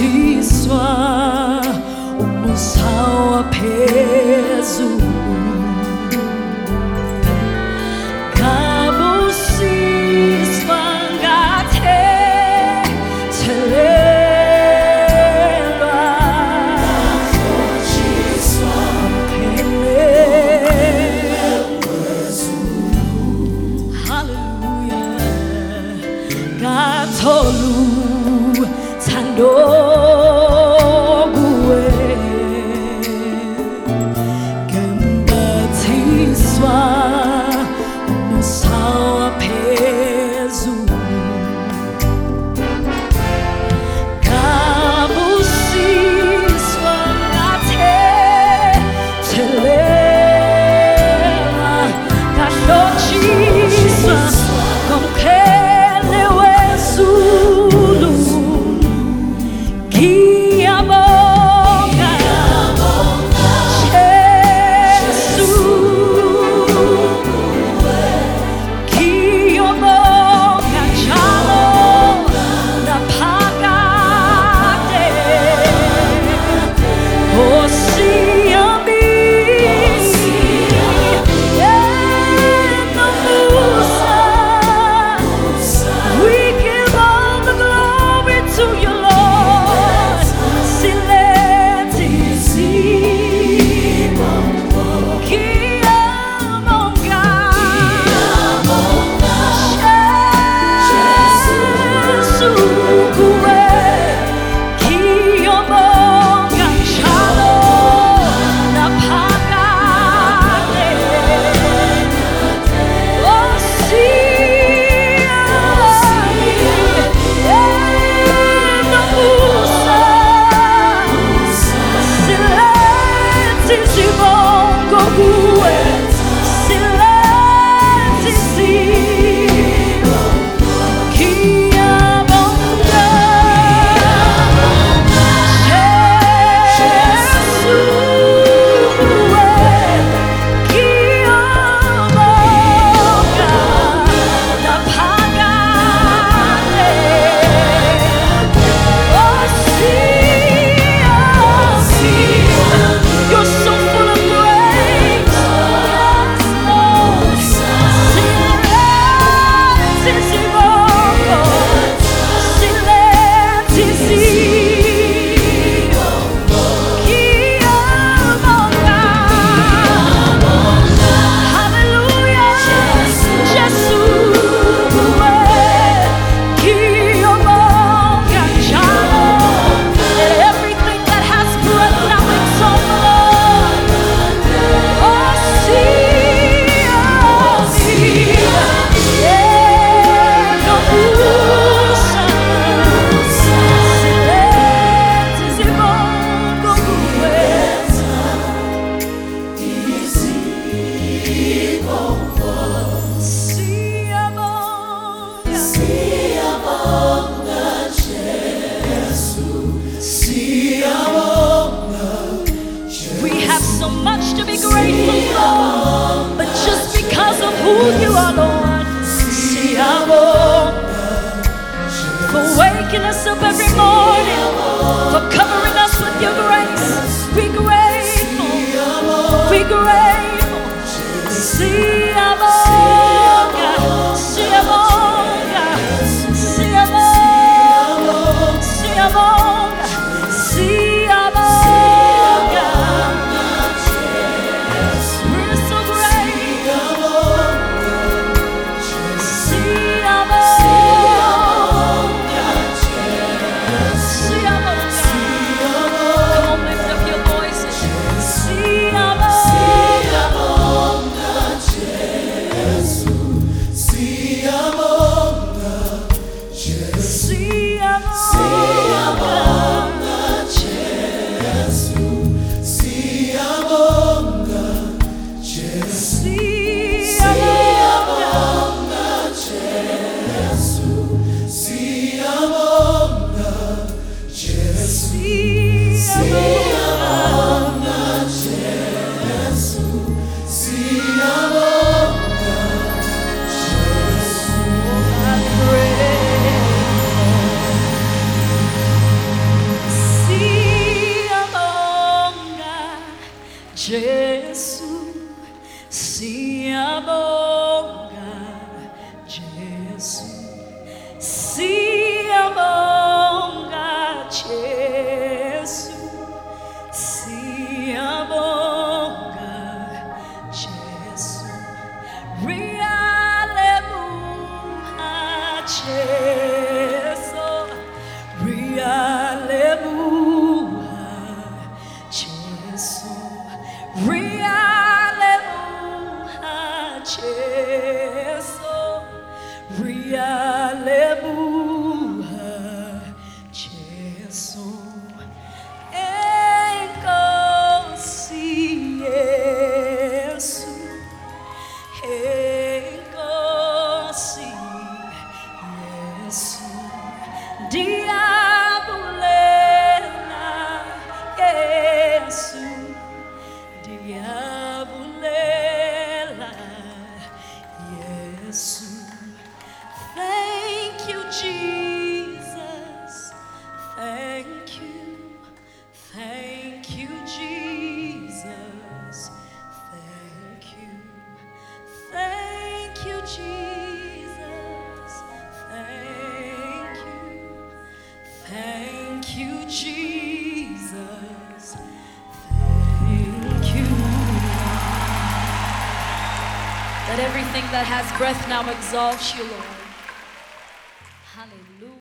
batizwa umusawa phezulu ngabusiswa ngathethelelwa ngahlotshiswa ngaphelelwa hallelujah ngatholu thando Us up every morning, for covering us with your grace. Be grateful, be grateful. See abonga, see abonga, see abonga, see abonga, see abonga. We're so grateful. See abonga. See Jesus, siamonga, Jesus, siamonga, Jesus, siamonga, Jesus, rialemuha, Jesus, rialemuha, Jesus, rialemuha, Jesus, rialemuha, Jesus, enkosi Yesu, enkosi Yesu, diabulela Yesu, diabulela Yesu. Thank you, Jesus. Thank you. Thank you, Jesus. Thank you. Thank you, Jesus. Thank you. Thank you, Jesus. Thank you. Let everything that has breath now exalt you, Lord.